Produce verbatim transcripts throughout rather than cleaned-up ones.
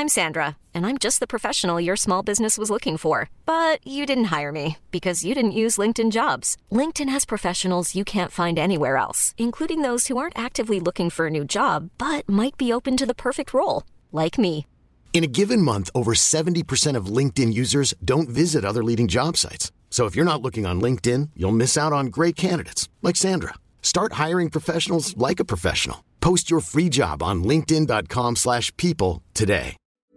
I'm Sandra, and I'm just the professional your small business was looking for. But you didn't hire me because you didn't use LinkedIn Jobs. LinkedIn has professionals you can't find anywhere else, including those who aren't actively looking for a new job, but might be open to the perfect role, like me. In a given month, over seventy percent of LinkedIn users don't visit other leading job sites. So if you're not looking on LinkedIn, you'll miss out on great candidates like Sandra. Start hiring professionals like a professional. Post your free job on linkedin.com slash people today.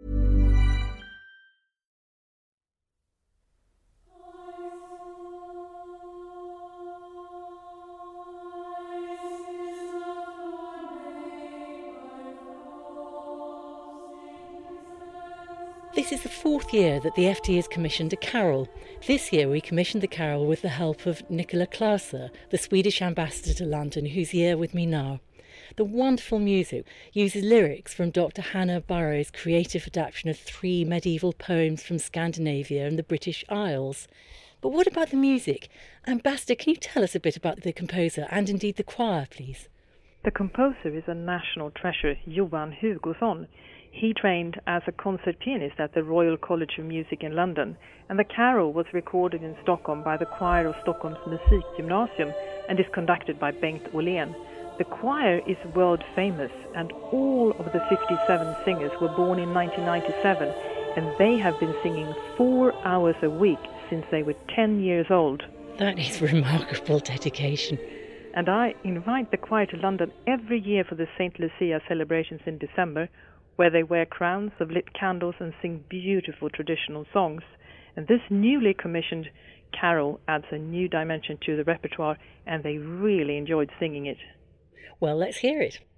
This is the fourth year that the F T has commissioned a carol. This year we commissioned the carol with the help of Nicola Klauser, the Swedish ambassador to London, who's here with me now. The wonderful music uses lyrics from Doctor Hannah Burroughs' creative adaptation of three medieval poems from Scandinavia and the British Isles. But what about the music? Ambassador, can you tell us a bit about the composer and indeed the choir, please? The composer is a national treasure, Johan Hugosson. He trained as a concert pianist at the Royal College of Music in London, and the carol was recorded in Stockholm by the choir of Stockholm's Musikgymnasium and is conducted by Bengt Åhlén. The choir is world famous, and all of the fifty-seven singers were born in nineteen ninety-seven, and they have been singing four hours a week since they were ten years old. That is remarkable dedication. And I invite the choir to London every year for the Saint Lucia celebrations in December, where they wear crowns of lit candles and sing beautiful traditional songs. And this newly commissioned carol adds a new dimension to the repertoire, and they really enjoyed singing it. Well, let's hear it.